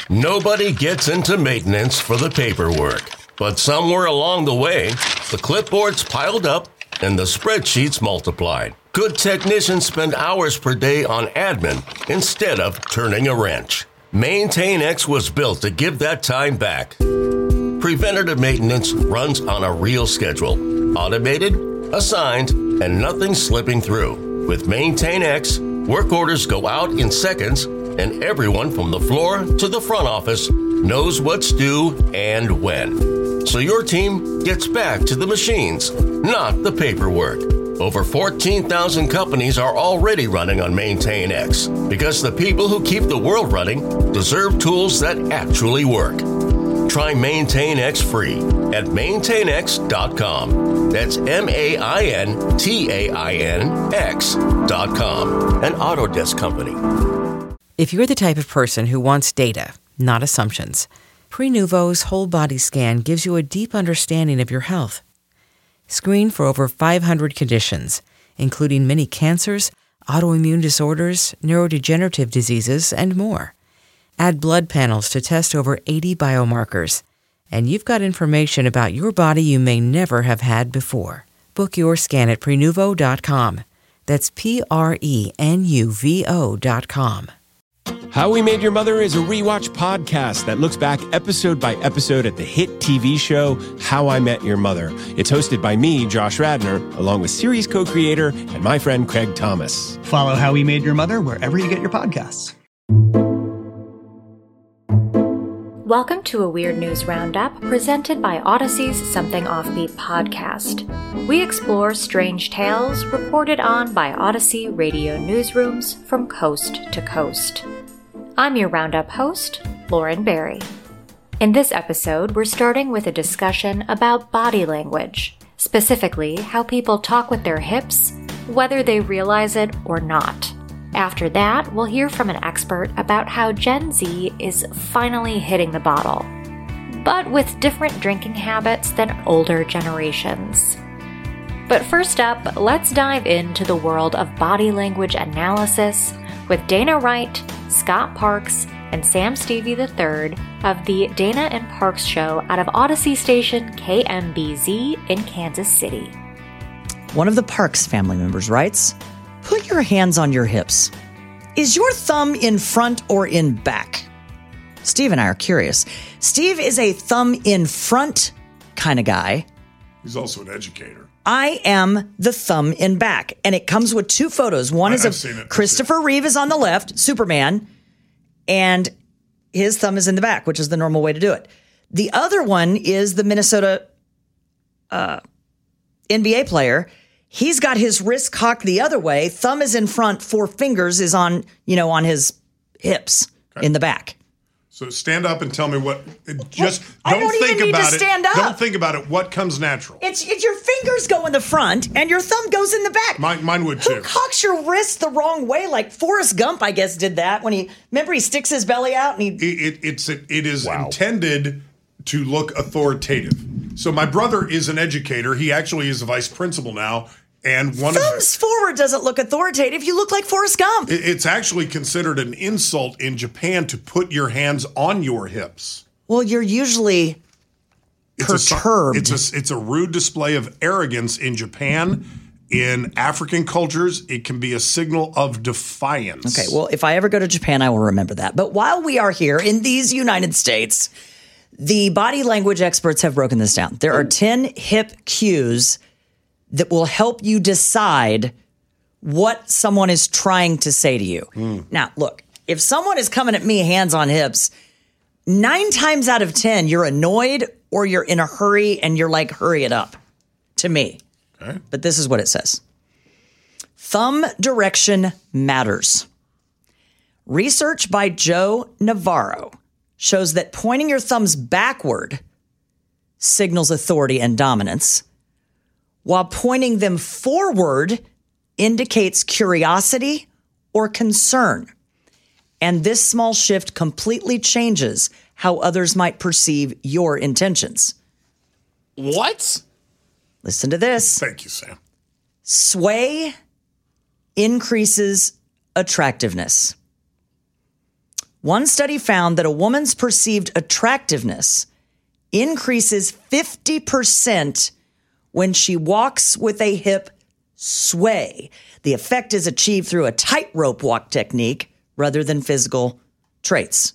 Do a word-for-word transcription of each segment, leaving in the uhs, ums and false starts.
Nobody gets into maintenance for the paperwork. But somewhere along the way, the clipboards piled up and the spreadsheets multiplied. Good technicians spend hours per day on admin instead of turning a wrench. MaintainX was built to give that time back. Preventative maintenance runs on a real schedule. Automated, assigned, and nothing slipping through. With MaintainX, work orders go out in seconds, and everyone from the floor to the front office knows what's due and when. So your team gets back to the machines, not the paperwork. Over fourteen thousand companies are already running on MaintainX because the people who keep the world running deserve tools that actually work. Try MaintainX free at maintain x dot com. That's M A I N T A I N X dot com, an Autodesk company. If you're the type of person who wants data, not assumptions, Prenuvo's whole body scan gives you a deep understanding of your health. Screen for over five hundred conditions, including many cancers, autoimmune disorders, neurodegenerative diseases, and more. Add blood panels to test over eighty biomarkers, and you've got information about your body you may never have had before. Book your scan at prenuvo dot com. That's P R E N U V O dot com. How We Made Your Mother is a rewatch podcast that looks back episode by episode at the hit T V show How I Met Your Mother. It's hosted by me, Josh Radnor, along with series co-creator and my friend Craig Thomas. Follow How We Made Your Mother wherever you get your podcasts. Welcome to a Weird News Roundup presented by Odyssey's Something Offbeat podcast. We explore strange tales reported on by Odyssey radio newsrooms from coast to coast. I'm your Roundup host, Lauren Barry. In this episode, we're starting with a discussion about body language, specifically how people talk with their hips, whether they realize it or not. After that, we'll hear from an expert about how Gen Z is finally hitting the bottle, but with different drinking habits than older generations. But first up, let's dive into the world of body language analysis with Dana Wright, Scott Parks, and Sam Stevie the third of the Dana and Parks Show out of Odyssey station K M B Z in Kansas City. One of the Parks family members writes, "Put your hands on your hips. Is your thumb in front or in back?" Steve and I are curious. Steve is a thumb in front kind of guy. He's also an educator. I am the thumb in back, and it comes with two photos. One is of Christopher Reeve is on the left, Superman, and his thumb is in the back, which is the normal way to do it. The other one is the Minnesota uh, N B A player. He's got his wrist cocked the other way. Thumb is in front. Four fingers is on, you know, on his hips okay. in the back. So stand up and tell me what. Just well, don't, don't think even need about to it. Stand up. Don't think about it. What comes natural? It's, it's your fingers go in the front and your thumb goes in the back. Mine, mine would too. Who cocks your wrist the wrong way? Like Forrest Gump, I guess, did that when he remember he sticks his belly out and he. It, it, it's it, it is wow. intended to look authoritative. So my brother is an educator. He actually is a vice principal now. And one Thumbs of, forward doesn't look authoritative. You look like Forrest Gump. It's actually considered an insult in Japan to put your hands on your hips. Well, you're usually it's perturbed. A, it's a it's a rude display of arrogance in Japan. In African cultures, it can be a signal of defiance. Okay, well, if I ever go to Japan, I will remember that. But while we are here in these United States, the body language experts have broken this down. There are ten hip cues that will help you decide what someone is trying to say to you. Mm. Now, look, if someone is coming at me hands on hips, nine times out of ten, you're annoyed or you're in a hurry and you're like, hurry it up to me. Okay. But this is what it says. Thumb direction matters. Research by Joe Navarro shows that pointing your thumbs backward signals authority and dominance, while pointing them forward indicates curiosity or concern. And this small shift completely changes how others might perceive your intentions. What? Listen to this. Thank you, Sam. Sway increases attractiveness. One study found that a woman's perceived attractiveness increases fifty percent when she walks with a hip sway. The effect is achieved through a tightrope walk technique rather than physical traits.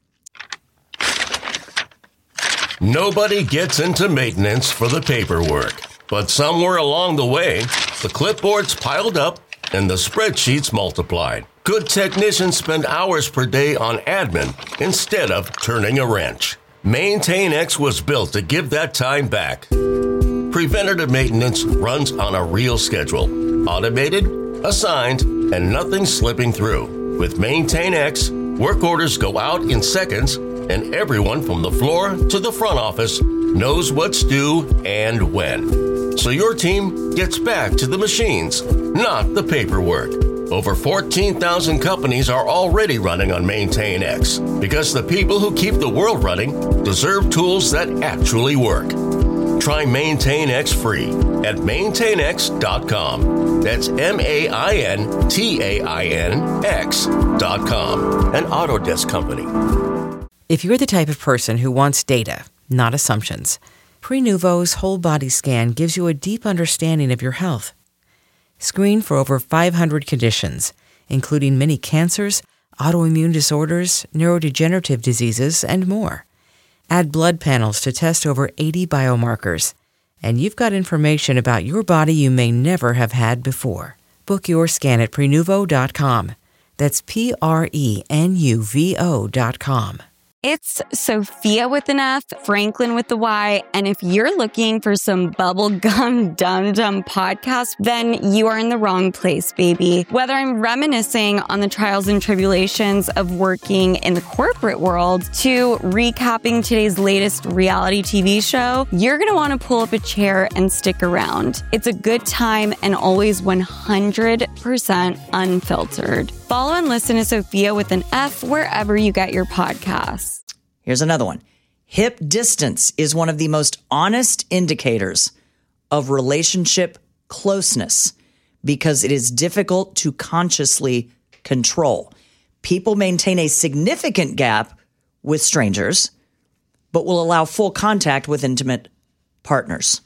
Nobody gets into maintenance for the paperwork, but somewhere along the way, the clipboards piled up and the spreadsheets multiplied. Good technicians spend hours per day on admin instead of turning a wrench. MaintainX was built to give that time back. Preventative maintenance runs on a real schedule, automated, assigned, and nothing slipping through. With MaintainX, work orders go out in seconds, and everyone from the floor to the front office knows what's due and when. So your team gets back to the machines, not the paperwork. Over fourteen thousand companies are already running on MaintainX because the people who keep the world running deserve tools that actually work. Try MaintainX free at maintain x dot com. That's M A I N T A I N X dot com. An Autodesk company. If you're the type of person who wants data, not assumptions, Prenuvo's whole body scan gives you a deep understanding of your health. Screen for over five hundred conditions, including many cancers, autoimmune disorders, neurodegenerative diseases, and more. Add blood panels to test over eighty biomarkers, and you've got information about your body you may never have had before. Book your scan at prenuvo dot com. That's P R E N U V O dot com. It's Sophia with an F, Franklin with the Y, and if you're looking for some bubblegum dum-dum podcast, then you are in the wrong place, baby. Whether I'm reminiscing on the trials and tribulations of working in the corporate world to recapping today's latest reality T V show, you're going to want to pull up a chair and stick around. It's a good time and always one hundred percent unfiltered. Follow and listen to Sophia with an F wherever you get your podcasts. Here's another one. Hip distance is one of the most honest indicators of relationship closeness because it is difficult to consciously control. People maintain a significant gap with strangers, but will allow full contact with intimate partners.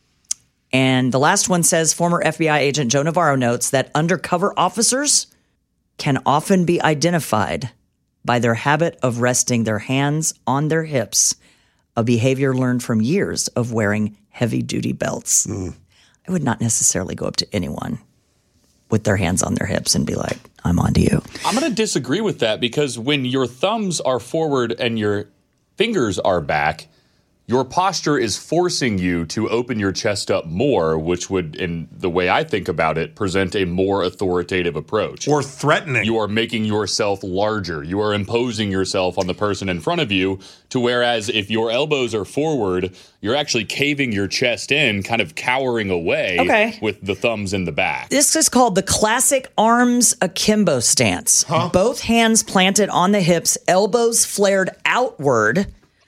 And the last one says former F B I agent Joe Navarro notes that undercover officers can often be identified by their habit of resting their hands on their hips, a behavior learned from years of wearing heavy-duty belts. Mm. I would not necessarily go up to anyone with their hands on their hips and be like, I'm on to you. I'm going to disagree with that because when your thumbs are forward and your fingers are back, your posture is forcing you to open your chest up more, which would, in the way I think about it, present a more authoritative approach. Or threatening. You are making yourself larger. You are imposing yourself on the person in front of you, to whereas if your elbows are forward, you're actually caving your chest in, kind of cowering away okay. with the thumbs in the back. This is called the classic arms akimbo stance. Huh? Both hands planted on the hips, elbows flared outward,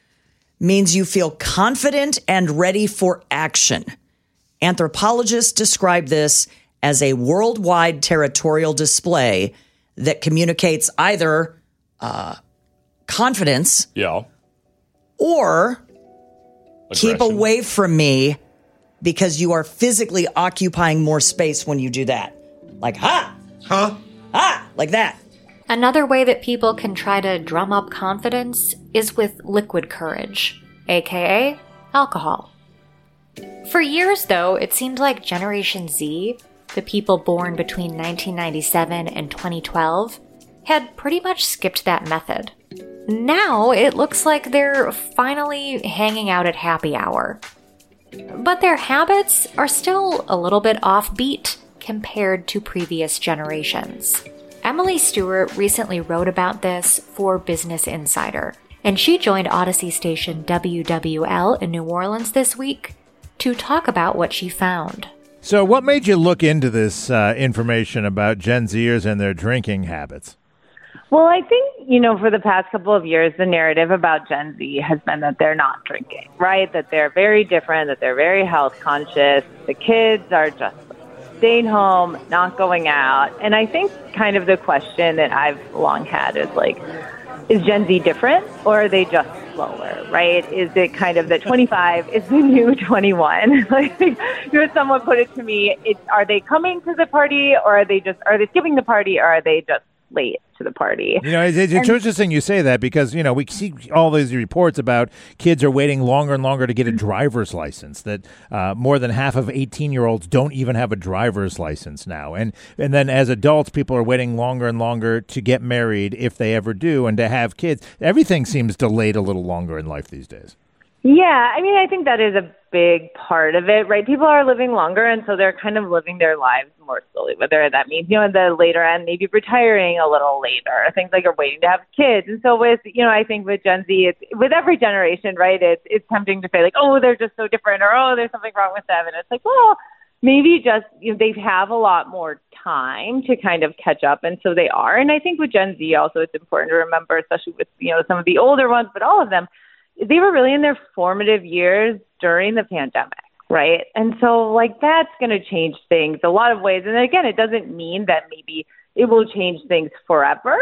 means you feel confident and ready for action. Anthropologists describe this as a worldwide territorial display that communicates either uh, confidence yeah. or Aggression. Keep away from me because you are physically occupying more space when you do that. Like, ha! Huh? Ha! Like that. Another way that people can try to drum up confidence is with liquid courage, aka alcohol. For years, though, it seemed like Generation Z, the people born between nineteen ninety-seven and twenty twelve, had pretty much skipped that method. Now it looks like they're finally hanging out at happy hour. But their habits are still a little bit offbeat compared to previous generations. Emily Stewart recently wrote about this for Business Insider, and she joined Odyssey station W W L in New Orleans this week to talk about what she found. So what made you look into this uh, information about Gen Zers and their drinking habits? Well, I think, you know, for the past couple of years, the narrative about Gen Z has been that they're not drinking, right? That they're very different, that they're very health conscious. The kids are just staying home, not going out. And I think kind of the question that I've long had is like, is Gen Z different or are they just slower, right? Is it kind of that twenty-five is the new twenty-one? Like, you know, someone put it to me, it's, are they coming to the party or are they just, are they skipping the party or are they just late to the party? You know, it's, it's and, interesting you say that because, you know, we see all these reports about kids are waiting longer and longer to get a driver's license, that uh, more than half of eighteen-year-olds don't even have a driver's license now. And and then as adults, people are waiting longer and longer to get married if they ever do and to have kids. Everything seems delayed a little longer in life these days. Yeah, I mean, I think that is a big part of it, right? People are living longer, and so they're kind of living their lives more slowly, whether that means, you know, at the later end, maybe retiring a little later, things like are waiting to have kids. And so with, you know, I think with Gen Z, it's with every generation, right, it's, it's tempting to say like, oh, they're just so different, or oh, there's something wrong with them. And it's like, well, maybe just, you know, they have a lot more time to kind of catch up, and so they are. And I think with Gen Z also, it's important to remember, especially with, you know, some of the older ones, but all of them, they were really in their formative years during the pandemic, right? And so, like, that's going to change things a lot of ways. And again, it doesn't mean that maybe it will change things forever,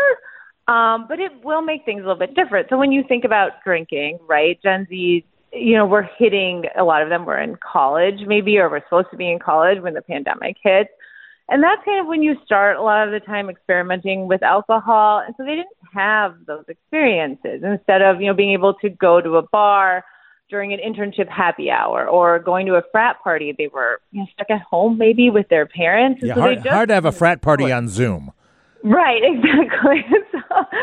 um, but it will make things a little bit different. So when you think about drinking, right, Gen Z, you know, we're hitting, a lot of them were in college maybe, or were supposed to be in college when the pandemic hit. And that's kind of when you start a lot of the time experimenting with alcohol. And so they didn't have those experiences. Instead of, you know, being able to go to a bar during an internship happy hour or going to a frat party, they were, you know, stuck at home maybe with their parents. Yeah, so hard, they just, hard to have a frat party on Zoom. Right, exactly. So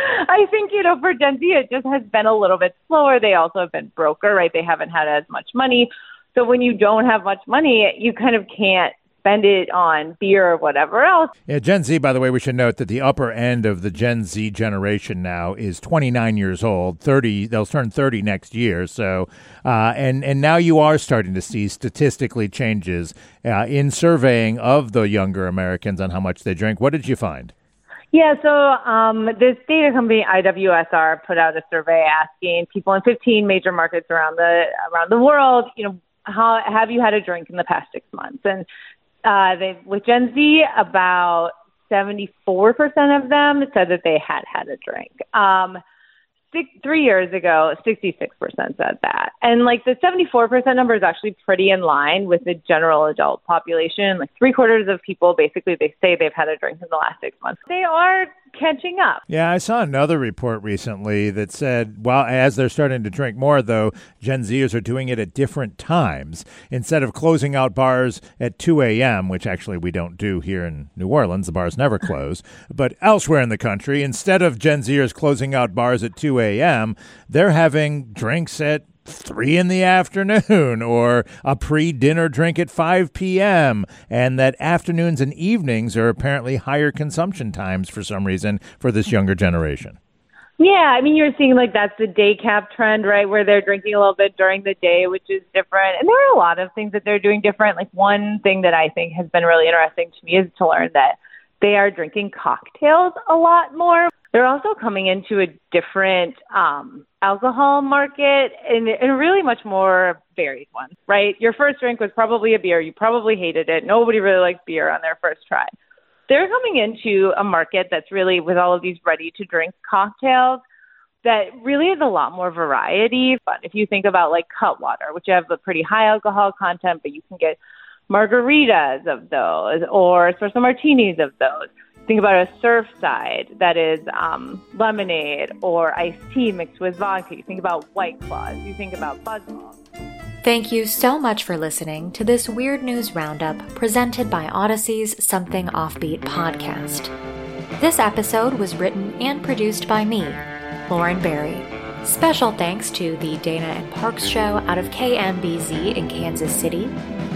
I think, you know, for Gen Z, it just has been a little bit slower. They also have been broker, right? They haven't had as much money. So when you don't have much money, you kind of can't spend it on beer or whatever else. Yeah, Gen Z, by the way, we should note that the upper end of the Gen Z generation now is twenty-nine years old, thirty, they'll turn thirty next year. So, uh, and, and now you are starting to see statistically changes uh, in surveying of the younger Americans on how much they drink. What did you find? Yeah, so um, this data company, I W S R, put out a survey asking people in fifteen major markets around the around the world, you know, how have you had a drink in the past six months? And Uh, they, with Gen Z, about seventy-four percent of them said that they had had a drink. Um, six, three years ago, sixty-six percent said that. And like the seventy-four percent number is actually pretty in line with the general adult population. Like three quarters of people, basically, they say they've had a drink in the last six months. They are catching up. Yeah, I saw another report recently that said, well, as they're starting to drink more, though, Gen Zers are doing it at different times. Instead of closing out bars at two a.m., which actually we don't do here in New Orleans, the bars never close, but elsewhere in the country, instead of Gen Zers closing out bars at two a.m., they're having drinks at three in the afternoon or a pre-dinner drink at five p.m. and that afternoons and evenings are apparently higher consumption times for some reason for this younger generation. Yeah, I mean, you're seeing like that's the day cap trend, right, where they're drinking a little bit during the day, which is different. And there are a lot of things that they're doing different. Like one thing that I think has been really interesting to me is to learn that they are drinking cocktails a lot more. They're also coming into a different um, alcohol market and, and a really much more varied one, right? Your first drink was probably a beer. You probably hated it. Nobody really likes beer on their first try. They're coming into a market that's really with all of these ready-to-drink cocktails that really is a lot more variety. But if you think about like Cutwater, which have a pretty high alcohol content, but you can get margaritas of those or espresso martinis of those. Think about a Surfside that is um, lemonade or iced tea mixed with vodka. You think about White Claws. You think about BuzzBall. Thank you so much for listening to this Weird News Roundup presented by Odyssey's Something Offbeat podcast. This episode was written and produced by me, Lauren Barry. Special thanks to the Dana and Parks Show out of K M B Z in Kansas City,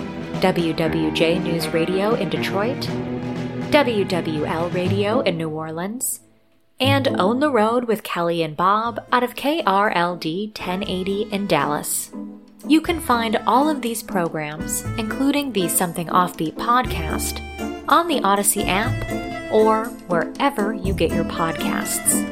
W W J News Radio in Detroit, W W L Radio in New Orleans, and Own the Road with Kelly and Bob out of K R L D ten eighty in Dallas. You can find all of these programs, including the Something Offbeat podcast, on the Odyssey app or wherever you get your podcasts.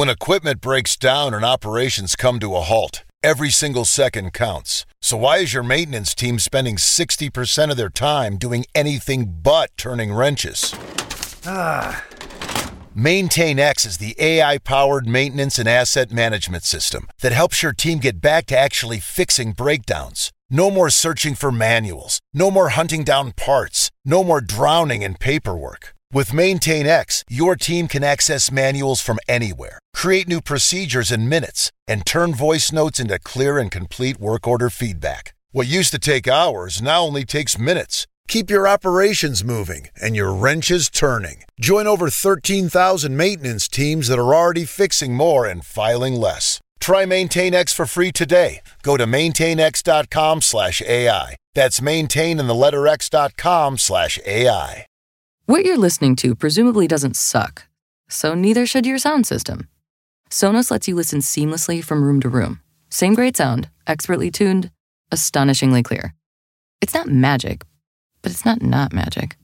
When equipment breaks down and operations come to a halt, every single second counts. So why is your maintenance team spending sixty percent of their time doing anything but turning wrenches? Ah. MaintainX is the A I-powered maintenance and asset management system that helps your team get back to actually fixing breakdowns. No more searching for manuals. No more hunting down parts. No more drowning in paperwork. With MaintainX, your team can access manuals from anywhere, create new procedures in minutes, and turn voice notes into clear and complete work order feedback. What used to take hours now only takes minutes. Keep your operations moving and your wrenches turning. Join over thirteen thousand maintenance teams that are already fixing more and filing less. Try MaintainX for free today. Go to maintainx.com slash AI. That's maintain in the letter x.com slash AI. What you're listening to presumably doesn't suck, so neither should your sound system. Sonos lets you listen seamlessly from room to room. Same great sound, expertly tuned, astonishingly clear. It's not magic, but it's not not magic.